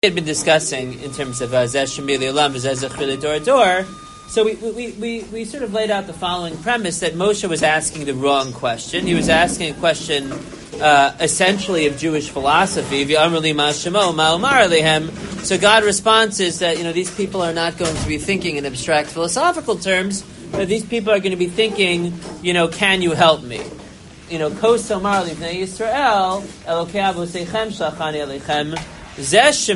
had been discussing in terms of Zeh Shemili Olam Zeh Zechri Dor Dor. So we sort of laid out the following premise that Moshe was asking the wrong question. He was asking a question essentially of Jewish philosophy. So God's response is that these people are not going to be thinking in abstract philosophical terms, but these people are going to be thinking, can you help me? Kos Omar Livnei Yisrael Elokei Avosechem Shlachani Alechem. If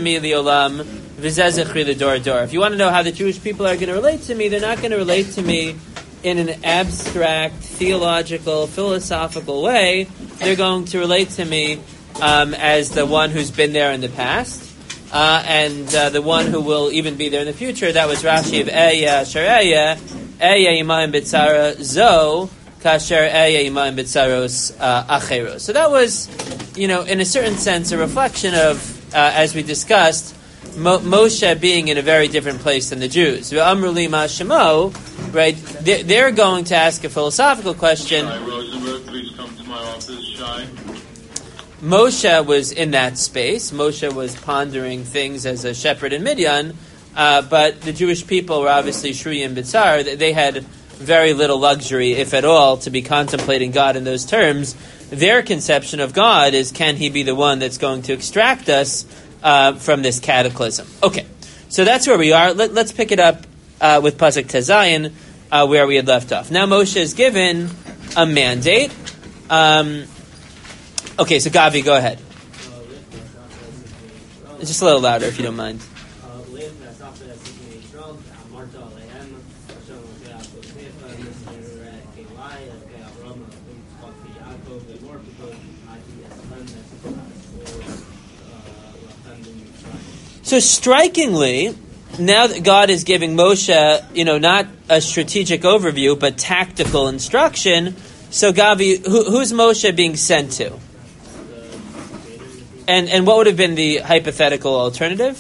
you want to know how the Jewish people are going to relate to me, they're not going to relate to me in an abstract, theological, philosophical way. They're going to relate to me as the one who's been there in the past, and the one who will even be there in the future. That was Rashi of Eya Shareya, Eya Imayim B'tzara Zo, Kasher Eya Imayim B'tzaros Acheros. So that was, in a certain sense, a reflection of, as we discussed, Moshe being in a very different place than the Jews. Right? They're going to ask a philosophical question. Shai Rosenberg, please come to my office, Shai. Moshe was in that space. Moshe was pondering things as a shepherd in Midian, but the Jewish people were obviously Shruya and Bitzar. They had very little luxury, if at all, to be contemplating God in those terms. Their conception of God is, can he be the one that's going to extract us from this cataclysm? Okay, so that's where we are. Let's pick it up with Pasuk Tezayin, where we had left off. Now Moshe is given a mandate. Okay, so Gavi, go ahead. Just a little louder, if you don't mind. So strikingly, now that God is giving Moshe, not a strategic overview, but tactical instruction, so Gavi, who's Moshe being sent to? And what would have been the hypothetical alternative?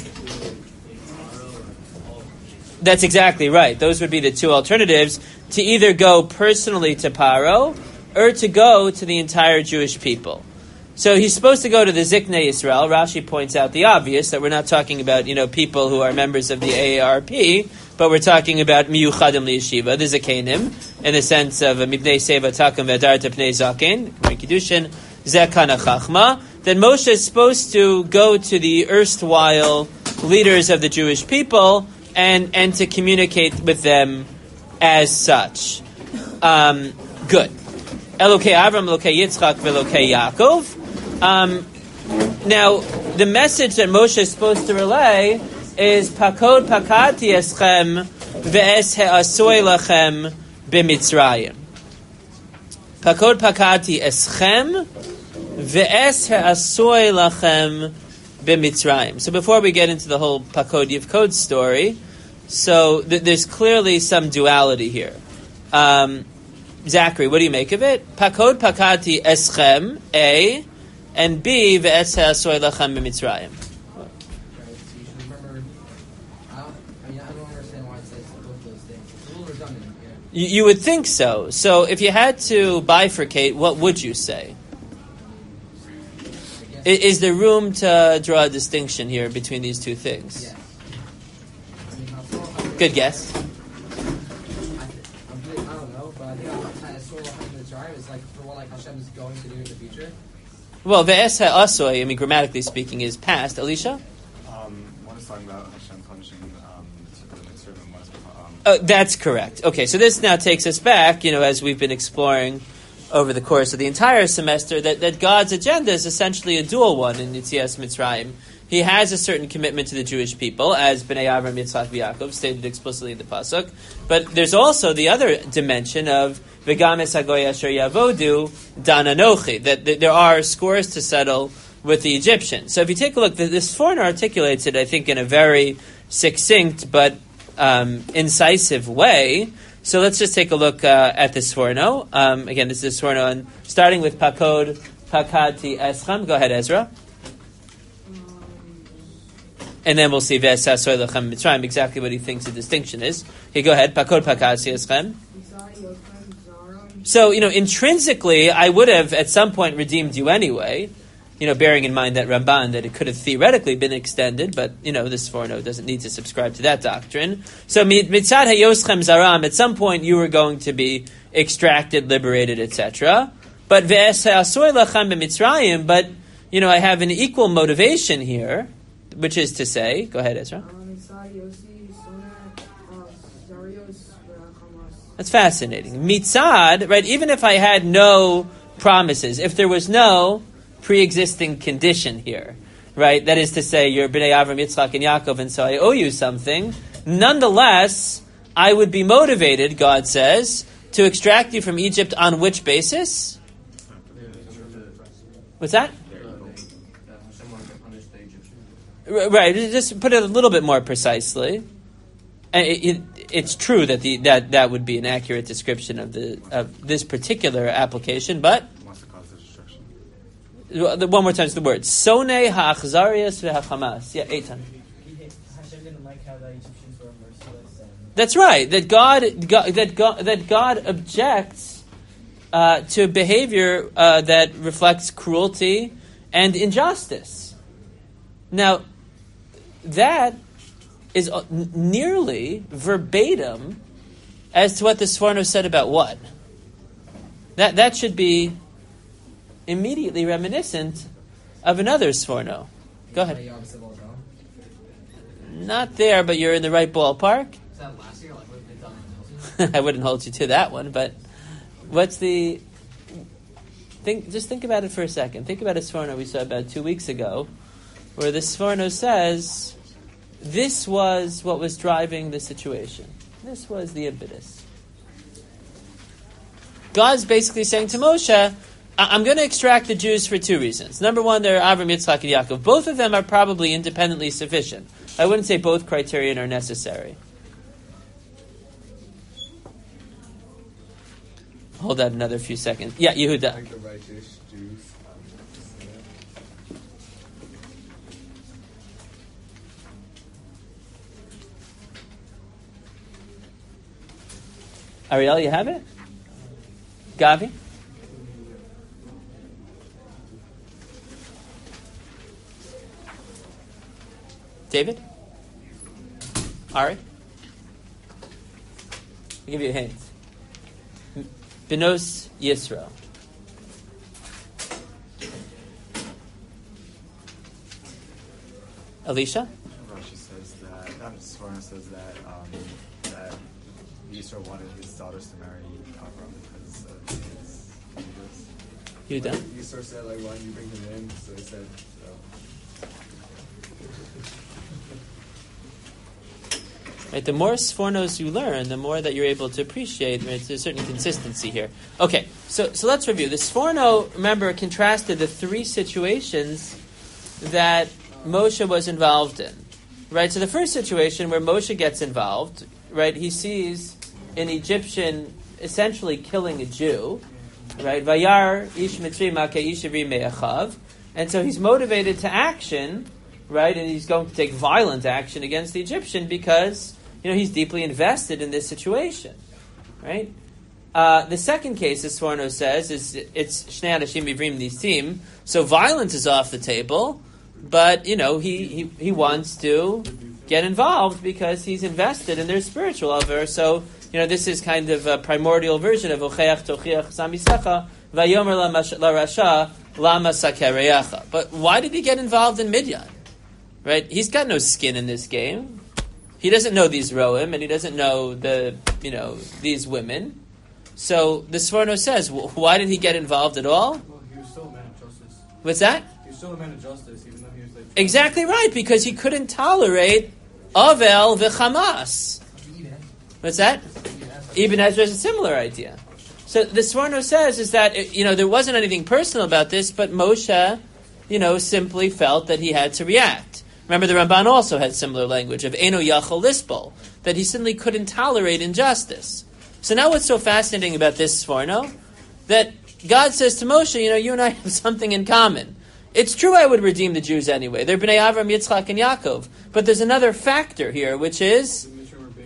That's exactly right. Those would be the two alternatives, to either go personally to Paro, or to go to the entire Jewish people. So he's supposed to go to the Ziknei Yisrael. Rashi points out the obvious, that we're not talking about, people who are members of the AARP, but we're talking about Miyuchadim Liyeshiva, the Zakenim, in the sense of Mibnei Seva Takum V'Adarta Pnei Zaken, Kiddushin, Zekana Chachma. Then Moshe is supposed to go to the erstwhile leaders of the Jewish people and to communicate with them as such. Good. Elokei Avram, Elokei Yitzchak, Elokei Yaakov. Now, the message that Moshe is supposed to relay is Pakod Pakati Eschem Ve'es He'asoy Lachem B'Mitzrayim. Pakod Pakati Eschem Ve'es He'asoy Lachem B'Mitzrayim. So before we get into the whole Pakod Yivkod story, so there's clearly some duality here. Zachary, what do you make of it? Pakod Pakati Eschem, A, and B, Ve'es Ha'asoy Lachem B'Mitzrayim. You would think so. So if you had to bifurcate, what would you say? Is there room to draw a distinction here between these two things? Yes. Good guess. I don't know, but I think it's like for what Hashem is going to do in the future. Well, Ve'es Ha'asoy, grammatically speaking, is past. Alicia? One is talking about Hashem punishing the mitzvah, and one is that's correct. Okay, so this now takes us back, as we've been exploring over the course of the entire semester, that God's agenda is essentially a dual one in Yetzias Mitzrayim. He has a certain commitment to the Jewish people, as Bnei Avram, Yitzchak, Yaakov, stated explicitly in the Pasuk. But there's also the other dimension of V'gam es hagoy asher yavodu dan anochi, that there are scores to settle with the Egyptians. So if you take a look, this foreigner articulates it, I think, in a very succinct but incisive way. So let's just take a look at this Sforno. Again, this is Sforno, and starting with Pakod Pakati Eschem. Go ahead, Ezra. And then we'll see Ve'es Ha'asoy Lachem Mitzrayim, exactly what he thinks the distinction is. Okay, go ahead. Pakod Pakati Eschem. So, intrinsically, I would have at some point redeemed you anyway. bearing in mind that Ramban, that it could have theoretically been extended, but, this Sforno doesn't need to subscribe to that doctrine. So, mitzad hayoschem zaram, at some point you were going to be extracted, liberated, etc. But ve'es ha'asoy lachem b'mitzrayim, but, I have an equal motivation here, which is to say, go ahead, Ezra. That's fascinating. Mitzad, right, even if I had no promises, if there was no pre-existing condition here, right, that is to say, you're Bnei Avram, Yitzchak, and Yaakov, and so I owe you something, nonetheless, I would be motivated, God says, to extract you from Egypt on which basis? What's that? Right, just put it a little bit more precisely. It's true that that would be an accurate description of this particular application, but one more time the word Sonei ha'achzarias ve'hachamas. Yeah, Eitan. Hashem didn't like how the Egyptians were merciless. That's right. That God objects to behavior that reflects cruelty and injustice. Now, that is nearly verbatim as to what the Sforno said about what? That should be immediately reminiscent of another Sforno. Go ahead. Not there, but you're in the right ballpark. Is that last year? Like, what they done? I wouldn't hold you to that one, but what's the... Just think about it for a second. Think about a Sforno we saw about 2 weeks ago, where the Sforno says, this was what was driving the situation. This was the impetus. God's basically saying to Moshe, I'm going to extract the Jews for two reasons. Number one, they're Avram, Yitzchak, and Yaakov. Both of them are probably independently sufficient. I wouldn't say both criterion are necessary. Hold that another few seconds. Yeah, Yehuda. Like the righteous Jews. Ariel, you have it? Gavi? David? Ari? I'll give you a hint. Benos Yisro. Alicia? Rashi says that, Sforno says that Yisro wanted his daughters to marry Avram because of his Hebrews. You done? Yisro said, why don't you bring him in? So he said, Right, the more Sfornos you learn, the more that you're able to appreciate. Right, there's a certain consistency here. Okay, so let's review. The Sforno, remember, contrasted the three situations that Moshe was involved in. Right, so the first situation where Moshe gets involved, right, he sees an Egyptian essentially killing a Jew, right, Vayar ish mitzri makeh ish ivri me'achav, and so he's motivated to action, right, and he's going to take violent action against the Egyptian because, he's deeply invested in this situation, right? The second case, as Sforno says, is it's Shnei Anashim Ivrim Nisim, so violence is off the table, but, he wants to get involved because he's invested in their spiritual aver, so, this is kind of a primordial version of Ocheach Tochiach Samisecha, Vayomer la Rasha, Lama Sakereyacha. But why did he get involved in Midian? Right? He's got no skin in this game. He doesn't know these Roim, and he doesn't know these women. So the Sforno says, why did he get involved at all? Well, he was still a man of justice. What's that? He was still a man of justice, even though he was like... Exactly right, because he couldn't tolerate Avel v'Chamas. What's that? Ibn Ezra is a similar idea. So the Sforno says is that, there wasn't anything personal about this, but Moshe, simply felt that he had to react. Remember, the Ramban also had similar language of Eno Yachol Lispol, that he simply couldn't tolerate injustice. So now what's so fascinating about this Sforno? That God says to Moshe, you and I have something in common. It's true I would redeem the Jews anyway. They're Bnei Avram, Yitzchak, and Yaakov. But there's another factor here, which is... The Mitzrayim were being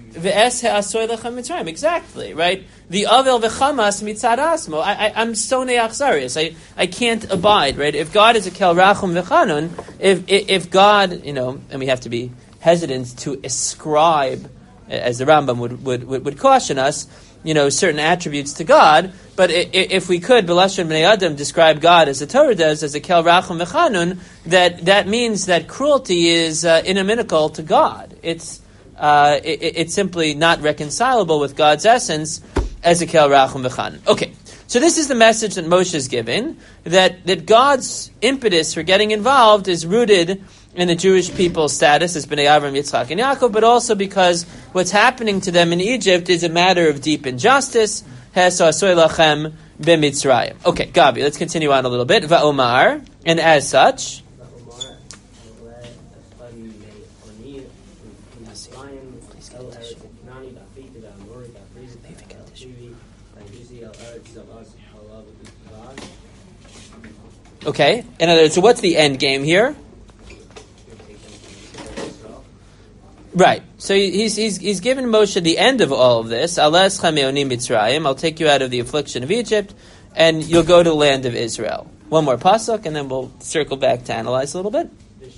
V'es he'asoy lechem mitzrayim. Exactly, right? The avel v'chamas mitzad asmo. I'm so neachzarius. I can't abide, right? If God is a kel rachum v'chanun, if God, and we have to be hesitant to ascribe, as the Rambam would caution us, certain attributes to God. But if we could, b'lashon b'nei adam, describe God as the Torah does, as a kel rachum v'chanun, that means that cruelty is inimical to God. It's simply not reconcilable with God's essence as a kel rachum v'chanun. Okay, so this is the message that Moshe is giving, that God's impetus for getting involved is rooted in the Jewish people's status as Bnei Avram, Yitzchak, and Yaakov, but also because what's happening to them in Egypt is a matter of deep injustice. Hesa'asoy lachem b'Mitzrayim. Okay, Gabi, let's continue on a little bit. Va'omar, and as such, okay, in other words, so what's the end game here? Right. So he's given Moshe the end of all of this. Alas chameoni Mitzrayim. I'll take you out of the affliction of Egypt, and you'll go to the land of Israel. One more pasuk, and then we'll circle back to analyze a little bit.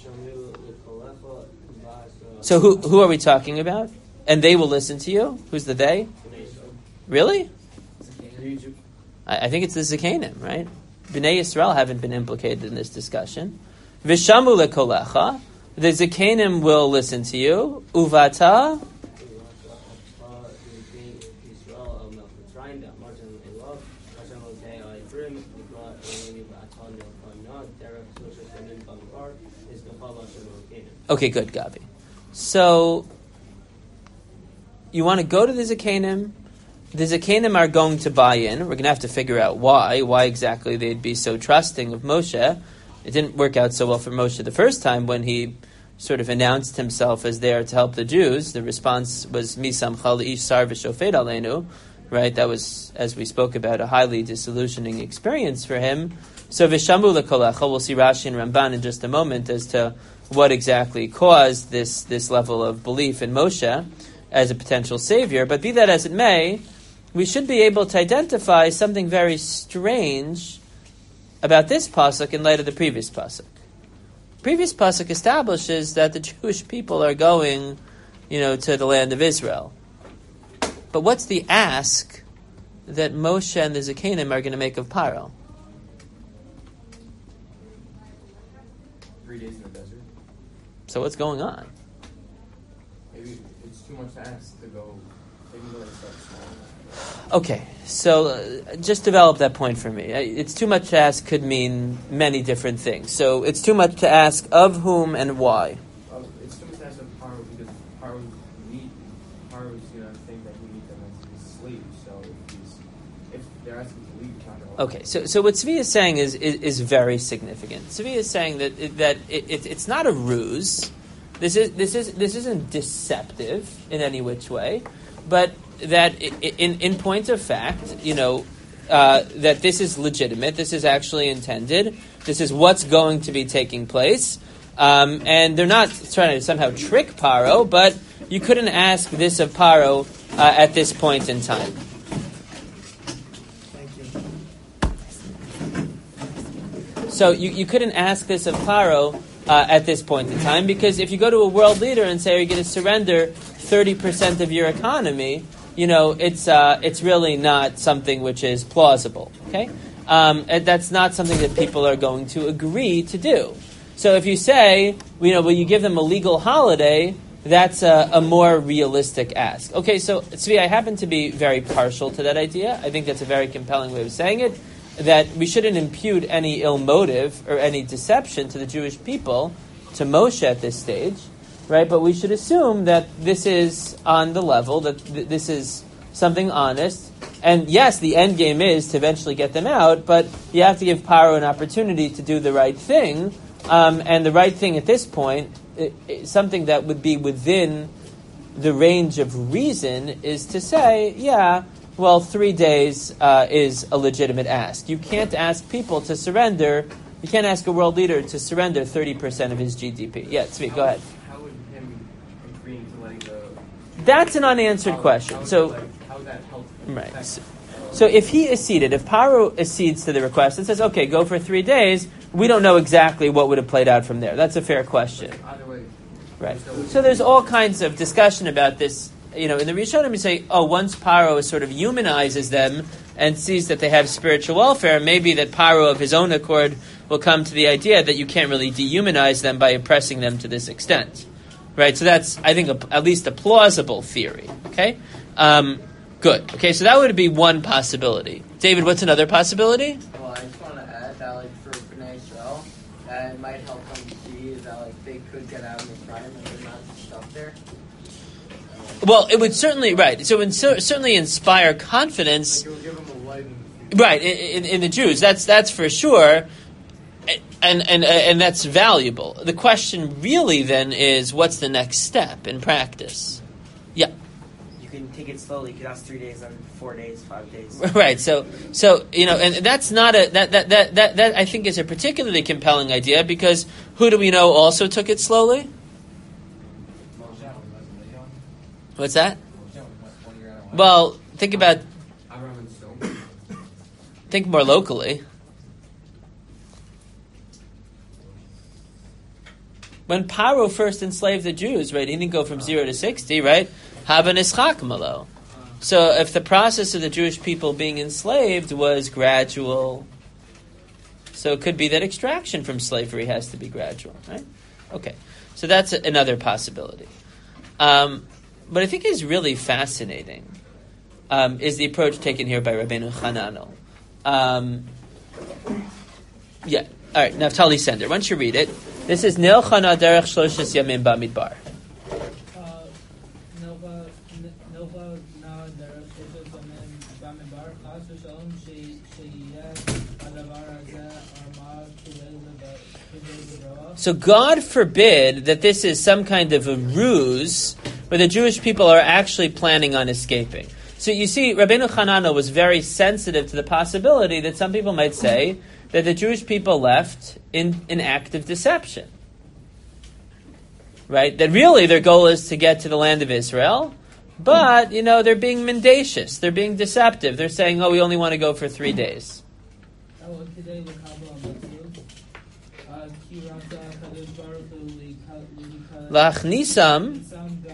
So who are we talking about? And they will listen to you. Who's the they? Really? I think it's the Zekanim, right? Bnei Yisrael haven't been implicated in this discussion. Vishamu lekolecha. The Zekanim will listen to you. Uvata. Okay, good, Gabi. So, you want to go to the Zekanim. The Zekanim are going to buy in. We're going to have to figure out why exactly they'd be so trusting of Moshe. It didn't work out so well for Moshe the first time when he sort of announced himself as there to help the Jews. The response was Misam Chal Ish Sar V'Shofet Aleinu, right? That was, as we spoke about, a highly disillusioning experience for him. So Vishamu Lekolecha, we'll see Rashi and Ramban in just a moment as to what exactly caused this level of belief in Moshe as a potential savior. But be that as it may, we should be able to identify something very strange about this pasuk in light of the previous pasuk. Previous pasuk establishes that the Jewish people are going, to the land of Israel. But what's the ask that Moshe and the Zekanim are going to make of Paro? 3 days in the desert. So what's going on? Maybe it's too much to ask to go. Maybe let it start small. Okay, so just develop that point for me. It's too much to ask could mean many different things. So it's too much to ask of whom and why. It's too much to ask of Paro because Paro's think that we need them as his slaves. So if they're asking to leave, okay, so what Tzvi is saying is very significant. Tzvi is saying that it's not a ruse. This isn't deceptive in any which way, but that in point of fact, that this is legitimate, this is actually intended, this is what's going to be taking place, and they're not trying to somehow trick Paro, but you couldn't ask this of Paro at this point in time. Thank you. So you couldn't ask this of Paro at this point in time, because if you go to a world leader and say, are you going to surrender 30% of your economy, it's really not something which is plausible. Okay, that's not something that people are going to agree to do. So if you say, will you give them a legal holiday? That's a more realistic ask. Okay, so Tzvi, I happen to be very partial to that idea. I think that's a very compelling way of saying it. That we shouldn't impute any ill motive or any deception to the Jewish people, to Moshe at this stage. Right, but we should assume that this is on the level, that this is something honest. And yes, the end game is to eventually get them out, but you have to give Paro an opportunity to do the right thing. And the right thing at this point, something that would be within the range of reason, is to say, 3 days is a legitimate ask. You can't ask people to surrender, you can't ask a world leader to surrender 30% of his GDP. Yeah, Tzvi, go ahead. That's an unanswered question. So, how would that help? right. So if he acceded, if Paro accedes to the request and says, okay, go for 3 days, we don't know exactly what would have played out from there. That's a fair question. Either way. Right. So there's all kinds of discussion about this. In the Rishonim you say, once Paro sort of humanizes them and sees that they have spiritual welfare, maybe that Paro of his own accord will come to the idea that you can't really dehumanize them by oppressing them to this extent. Right? So that's, I think, at least a plausible theory. Okay? Good. Okay, so that would be one possibility. David, what's another possibility? Well, I just want to add that, like, for B'nai Israel, that it might help them see that, like, they could get out of Mitzrayim and they're not stuck there. Well, it would certainly, right. So certainly inspire confidence. Like, it will give them a light Right, in the Jews. That's for sure. And that's valuable. The question really then is, what's the next step in practice? Yeah. You can take it slowly. You could ask 3 days, then 4 days, 5 days. Right. So and that's not that I think is a particularly compelling idea, because who do we know also took it slowly? What's that? Well, think more locally. When Paro first enslaved the Jews, right, he didn't go from 0 to 60, right? Hava nischak malo. So if the process of the Jewish people being enslaved was gradual, so it could be that extraction from slavery has to be gradual, right? Okay, so that's another possibility. What I think is really fascinating is the approach taken here by Rabbeinu Hananel. Yeah, all right, Naftali Sender. Once you read it, this is Nil Chana Derech Shloshes Yamim Bamidbar. So God forbid that this is some kind of a ruse where the Jewish people are actually planning on escaping. So you see, Rabbeinu Hananel was very sensitive to the possibility that some people might say that the Jewish people left in an act of deception. Right? That really their goal is to get to the land of Israel, but, they're being mendacious, they're being deceptive, they're saying, we only want to go for 3 days. Lachnisam.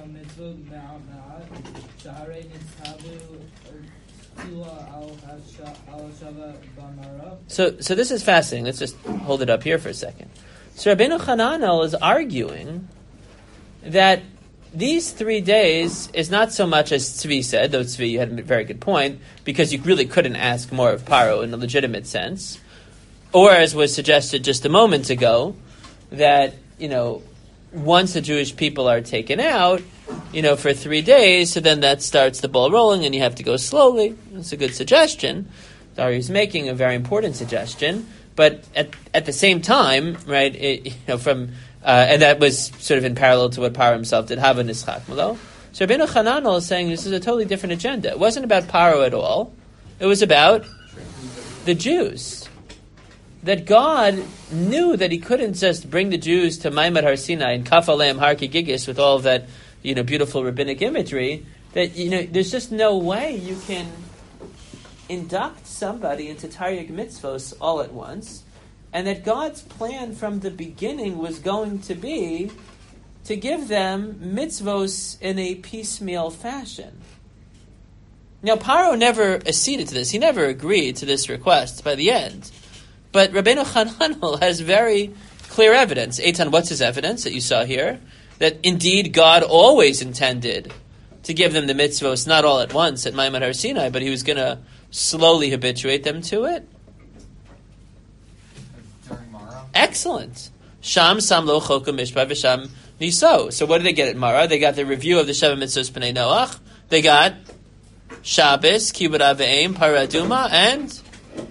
So this is fascinating. Let's just hold it up here for a second. So Rabbeinu Hananel is arguing that these 3 days is not so much as Tzvi said, though Tzvi, you had a very good point, because you really couldn't ask more of Paro in a legitimate sense, or as was suggested just a moment ago, that, once the Jewish people are taken out, for 3 days, so then that starts the ball rolling and you have to go slowly. That's a good suggestion. Dari's making a very important suggestion, but at the same time, right, and that was sort of in parallel to what Paro himself did, Hava Nischak Malo. So Rabbeinu Hananel is saying this is a totally different agenda. It wasn't about Paro at all. It was about the Jews. That God knew that He couldn't just bring the Jews to Maimad Har Sinai and Kaf Aleim Har Kigigis with all of that, beautiful rabbinic imagery. That there's just no way you can induct somebody into Taryag mitzvos all at once, and that God's plan from the beginning was going to be to give them mitzvos in a piecemeal fashion. Now, Paro never acceded to this. He never agreed to this request by the end. But Rabbeinu Hananel has very clear evidence. Eitan, what's his evidence that you saw here? That indeed God always intended to give them the mitzvos, not all at once at Maimad Har Sinai, but He was going to slowly habituate them to it. During Mara? Excellent. Sham Sam Lo Choka Mishpah V'Sham Niso. So what did they get at Mara? They got the review of the Sheva Mitzvos B'nai Noach. They got Shabbos, Kibbud Av V'Eim, Paraduma, and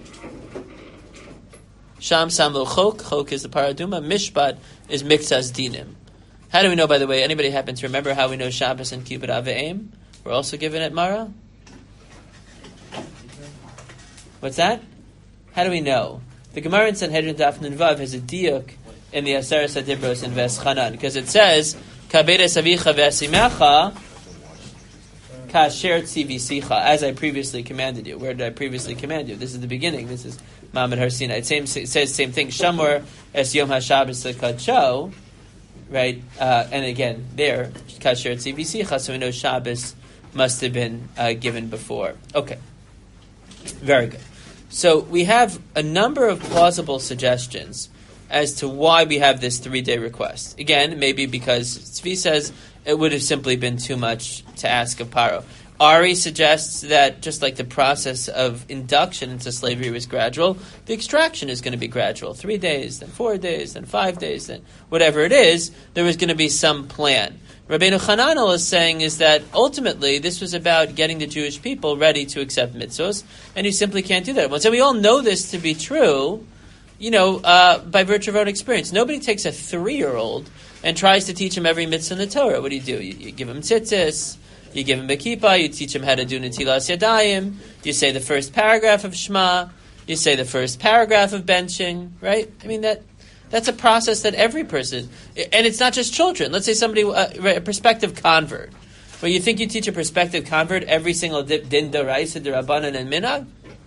Sham Sam Lo Chok. Chok is the Paraduma. Mishpat is Miktzas Dinim. How do we know, by the way, anybody happen to remember how we know Shabbos and Kibbud Av V'Eim were also given at Mara? What's that? How do we know? The Gemara in Sanhedrin Daf Nun Vav has a diuk in the Aseres HaDibros in Ves Chanan, because it says, Kabedes Avicha V'Asimecha Kasher tzivisicha, as I previously commanded you. Where did I previously command you? This is the beginning. This is Ma'amad Har Sinai. It says the same thing. Shamor es Yom HaShabbos lekadsho, right? And again, there, Kasher tzivisicha, so we know Shabbos must have been given before. Okay. Very good. So we have a number of plausible suggestions as to why we have this 3-day request. Again, maybe because Tzvi says it would have simply been too much to ask of Paro. Ari suggests that just like the process of induction into slavery was gradual, the extraction is going to be gradual. 3 days, then 4 days, then 5 days, then whatever it is, there was going to be some plan. Rabbeinu Hananel is saying is that ultimately this was about getting the Jewish people ready to accept mitzvos, and you simply can't do that. So we all know this to be true, by virtue of our own experience. Nobody takes a 3-year-old and tries to teach him every mitzvah in the Torah. What do? You give him tzitzis, you give him a kippah, you teach him how to do netilas yadayim, you say the first paragraph of Shema, you say the first paragraph of benching, right? I mean, that's a process that every person, and it's not just children. Let's say somebody, a prospective convert, where you think you teach a prospective convert every single din d'oraisa, d'rabbanan, and minhag.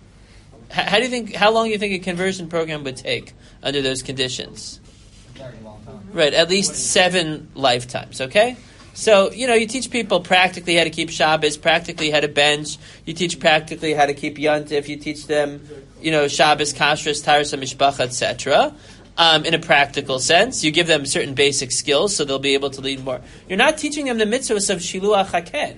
How long do you think a conversion program would take under those conditions? Very long time. Right, at least 7 lifetimes. Okay. So, you teach people practically how to keep Shabbos, practically how to bench. You teach practically how to keep Yontif. You teach them, Shabbos, Kashrus, Taras HaMishpacha, etc. In a practical sense. You give them certain basic skills so they'll be able to lead more. You're not teaching them the mitzvahs of Shiluach HaKen.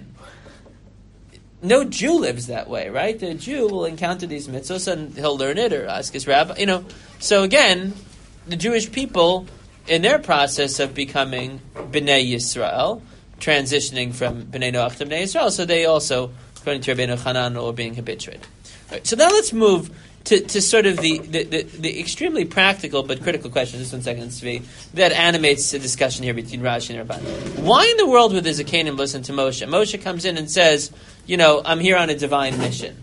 No Jew lives that way, right? The Jew will encounter these mitzvahs and he'll learn it or ask his rabbi. So again, the Jewish people, in their process of becoming B'nai Yisrael, transitioning from B'nai Noach to B'nai Yisrael, so they also, according to Rabbeinu Hanan, are being habituated. Right, so now let's move to sort of the extremely practical but critical question, just 1 second, Tzvi, that animates the discussion here between Rashi and Rabban. Why in the world would the Zakanim listen to Moshe? Moshe comes in and says, I'm here on a divine mission.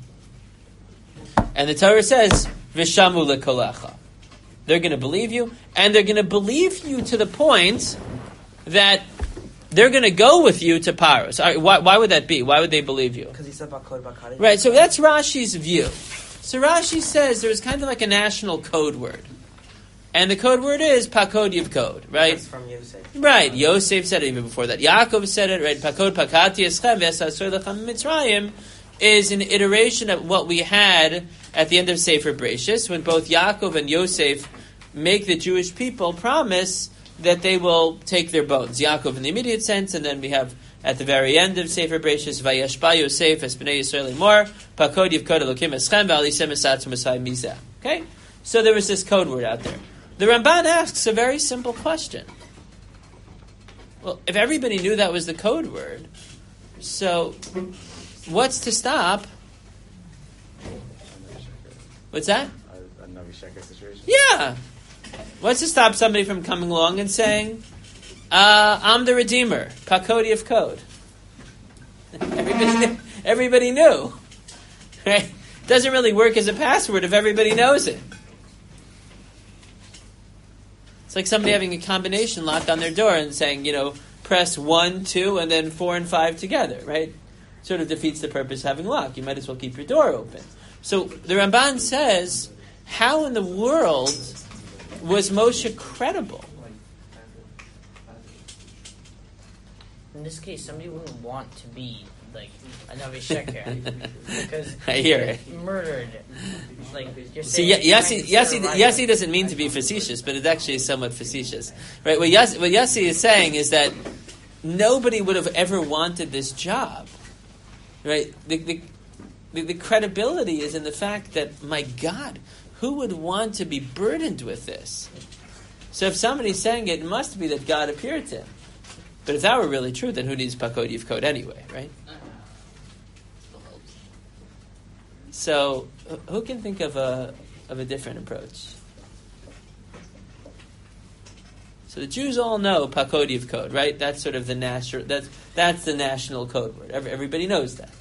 And the Torah says, Vishamu lekolecha. They're going to believe you, and they're going to believe you to the point that they're going to go with you to Paro. So, why would that be? Why would they believe you? Because he said Bakod Bakari. Right, so that's Rashi's view. So Rashi says there's kind of like a national code word. And the code word is Pakod Yivkod, right? That's from Yosef. Right, Yosef said it even before that. Yaakov said it, right? Pakod Pakati Eschem V'esasor Lechem Mitzrayim is an iteration of what we had at the end of Sefer Bereshis, when both Yaakov and Yosef make the Jewish people promise that they will take their bones. Yaakov in the immediate sense, and then we have at the very end of Sefer Bereshis, Vayashba Yosef es b'nei Yisrael lemor, Pakod Yivkod Elokim Eschem V'alisem Esatzum Esai Mizeh. Okay? So there was this code word out there. The Ramban asks a very simple question. Well, if everybody knew that was the code word, so what's to stop? What's that? A Navi Sheker situation? Yeah. What's to stop somebody from coming along and saying, I'm the Redeemer, Pakodi of Code? Everybody knew. Right? Doesn't really work as a password if everybody knows it. It's like somebody having a combination lock on their door and saying, press 1, 2, and then 4 and 5 together, right? Sort of defeats the purpose of having lock. You might as well keep your door open. So the Ramban says, how in the world was Moshe credible? In this case, somebody wouldn't want to be like a Navi Sheker because I hear it. Murdered. Like you're See, saying, Yassi doesn't mean to be facetious, but it actually is somewhat facetious, right? What Yassi is saying is that nobody would have ever wanted this job, right? The credibility is in the fact that, my God, who would want to be burdened with this? So if somebody's saying it, it must be that God appeared to him. But if that were really true, then who needs Pakod Yivkod anyway, right? So who can think of a different approach? So the Jews all know Pakod Yivkod, right? That's sort of the national. That's the national code word. Everybody knows that.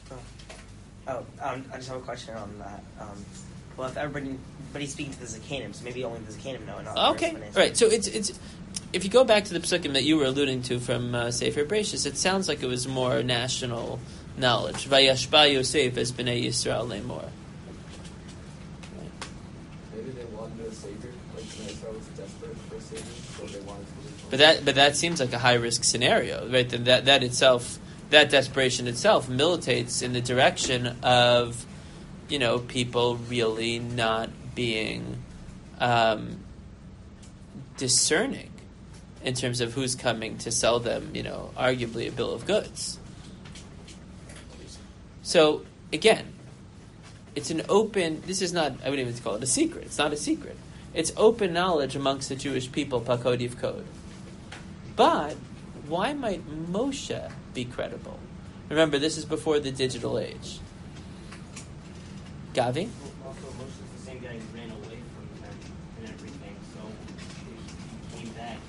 I just have a question on that. Well, if everybody's speaking to the Zakanim, so maybe only the Zakanim know. And not Okay, right. So it's if you go back to the psukim that you were alluding to from Sefer Bereshis, it sounds like it was more national knowledge. Vayashba Yosef es b'nei Yisrael lemor. Maybe they wanted a savior, like Israel was desperate for a savior, so they wanted to. But that seems like a high risk scenario, right? That itself, that desperation itself, militates in the direction of, people really not being discerning in terms of who's coming to sell them, arguably a bill of goods. So again, it's an open. This is not. I wouldn't even call it a secret. It's not a secret. It's open knowledge amongst the Jewish people. Pakodiv code. But why might Moshe be credible? Remember, this is before the digital age. Gavi? Also, Moshe's the same guy who ran away from them and everything, so he came back.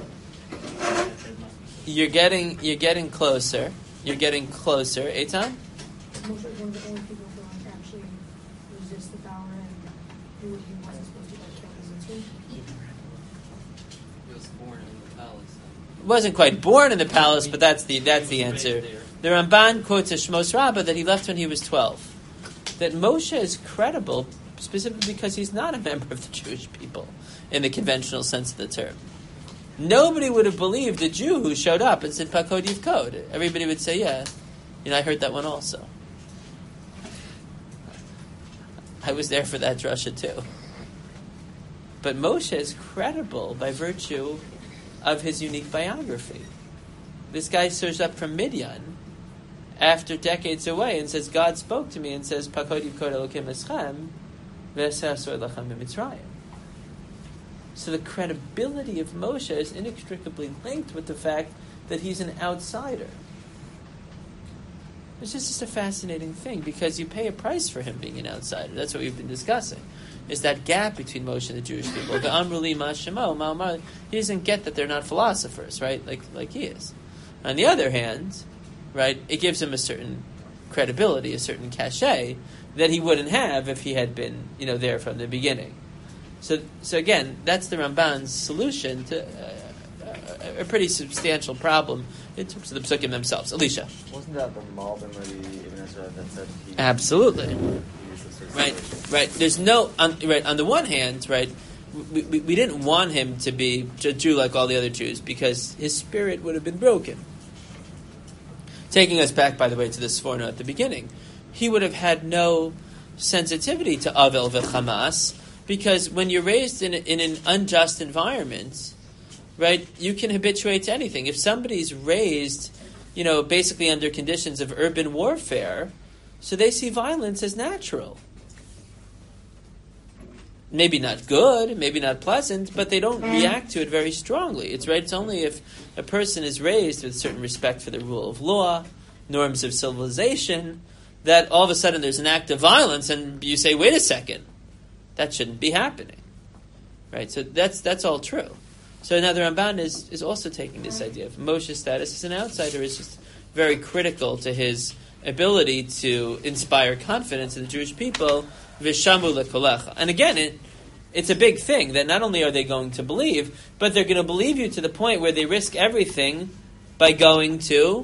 You're getting closer. You're getting closer. Eitan? Moshe was one of the only people who actually resist the power and do what he wasn't supposed to by killing his team. He was born in the palace. Wasn't quite born in the palace, but that's the answer. The Ramban quotes a Shmos Rabbah that he left when he was 12. That Moshe is credible specifically because he's not a member of the Jewish people in the conventional sense of the term. Nobody would have believed a Jew who showed up and said Pakodiv code. Everybody would say, yeah, I heard that one also. I was there for that drasha too. But Moshe is credible by virtue of his unique biography. This guy shows up from Midian after decades away and says, God spoke to me and says, Pakodiv kod Elokim eschem v'eser asor lachem b'Mitzrayim. So the credibility of Moshe is inextricably linked with the fact that he's an outsider. It's just a fascinating thing because you pay a price for him being an outsider. That's what we've been discussing. Is that gap between Moshe and the Jewish people. The Amruli Mashemo, Ma'amar, he doesn't get that they're not philosophers, right? Like he is. On the other hand, right, it gives him a certain credibility, a certain cachet that he wouldn't have if he had been, there from the beginning. So again, that's the Ramban's solution to a pretty substantial problem in terms of the psukim themselves. Alicia. Wasn't that the Malbim or the Ibn Ezra that said he... Absolutely. Right. There's no... On the one hand, right, we didn't want him to be a Jew like all the other Jews because his spirit would have been broken. Taking us back, by the way, to the Sforno at the beginning, he would have had no sensitivity to Avel v'Chamas because when you're raised in an unjust environment, right, you can habituate to anything. If somebody's raised, basically under conditions of urban warfare, so they see violence as natural. Maybe not good, maybe not pleasant, but they don't react to it very strongly. It's only if a person is raised with certain respect for the rule of law, norms of civilization, that all of a sudden there's an act of violence and you say, wait a second, that shouldn't be happening. Right? So that's all true. So now the Ramban is also taking this idea of Moshe's status as an outsider is just very critical to his ability to inspire confidence in the Jewish people. Vishamu lekolecha. And again, it's a big thing that not only are they going to believe, but they're going to believe you to the point where they risk everything by going to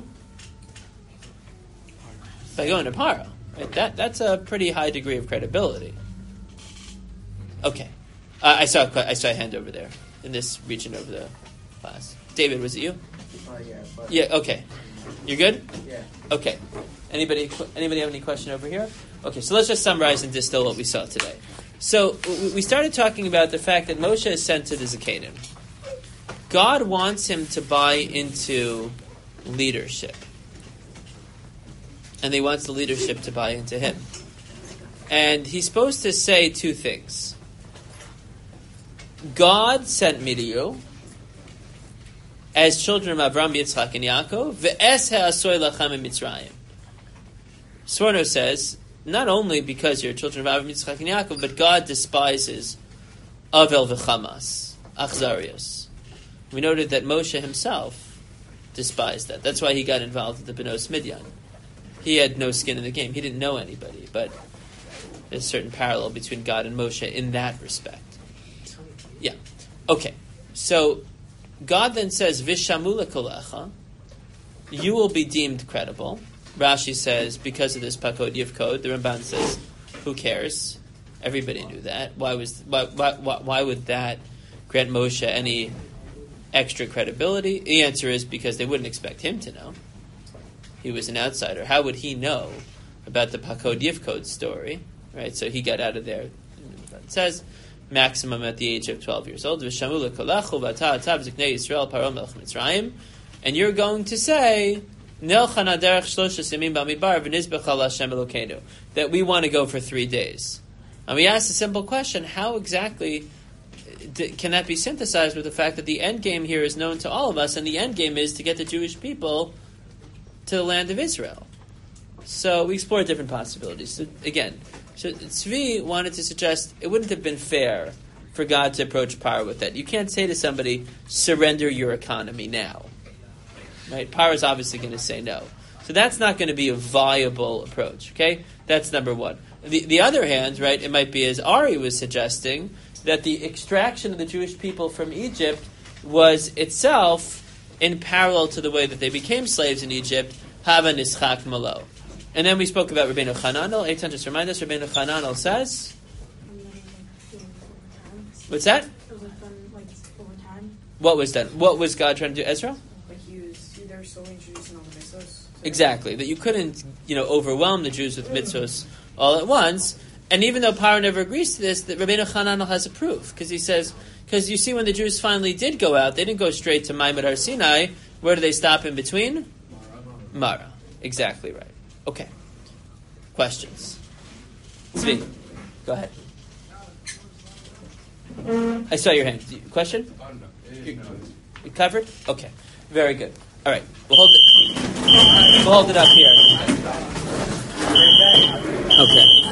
Paro. Right? That's a pretty high degree of credibility. Okay, I saw a hand over there in this region over the class. David, was it you? Yeah. Yeah. Okay. You're good? Yeah. Okay. Anybody have any question over here? Okay, so let's just summarize and distill what we saw today. So we started talking about the fact that Moshe is sent to the Zakanim. God wants him to buy into leadership. And he wants the leadership to buy into him. And he's supposed to say two things. God sent me to you as children of Avraham, Yitzchak, and Yaakov. Ve'es ha'asoy lachem Mitzrayim. Sforno says, not only because you're children of Avraham, Yitzchak, and Yaakov, but God despises Avel v'chamas, achzarios. We noted that Moshe himself despised that. That's why he got involved with the Benos Midian. He had no skin in the game. He didn't know anybody, but there's a certain parallel between God and Moshe in that respect. Yeah. Okay. So God then says, Vishamu lekolecha, you will be deemed credible. Rashi says, because of this Pakod Yivkod, the Ramban says, who cares? Everybody knew that. Why would that grant Moshe any extra credibility? The answer is because they wouldn't expect him to know. He was an outsider. How would he know about the Pakod Yivkod story? Right, so he got out of there. It says, maximum at the age of 12 years old. And you're going to say, that we want to go for 3 days. And we ask a simple question: how exactly can that be synthesized with the fact that the end game here is known to all of us, and the end game is to get the Jewish people to the land of Israel? So we explored different possibilities. So again, Tzvi wanted to suggest it wouldn't have been fair for God to approach Paro with that. You can't say to somebody, surrender your economy now. Right? Paro is obviously going to say no. So that's not going to be a viable approach. Okay? That's number one. The other hand, right, it might be, as Ari was suggesting, that the extraction of the Jewish people from Egypt was itself in parallel to the way that they became slaves in Egypt, Hava Nischak Malo. And then we spoke about Rabbeinu Chananel. Eitan, just remind us, Rabbeinu Chananel says... What's that? It was done like over time. What was done? What was God trying to do, Ezra? Like they were so introducing all the mitzvahs. Exactly, that you couldn't, overwhelm the Jews with mitzvahs all at once. And even though Paro never agrees to this, that Rabbeinu Chananel has a proof, because he says, because you see, when the Jews finally did go out, they didn't go straight to Maimad Har Sinai. Where do they stop in between? Mara. Exactly right. Okay. Questions? Tzvi, go ahead. I saw your hand. Question? You covered? Okay. Very good. All right. We'll hold it up here. Okay.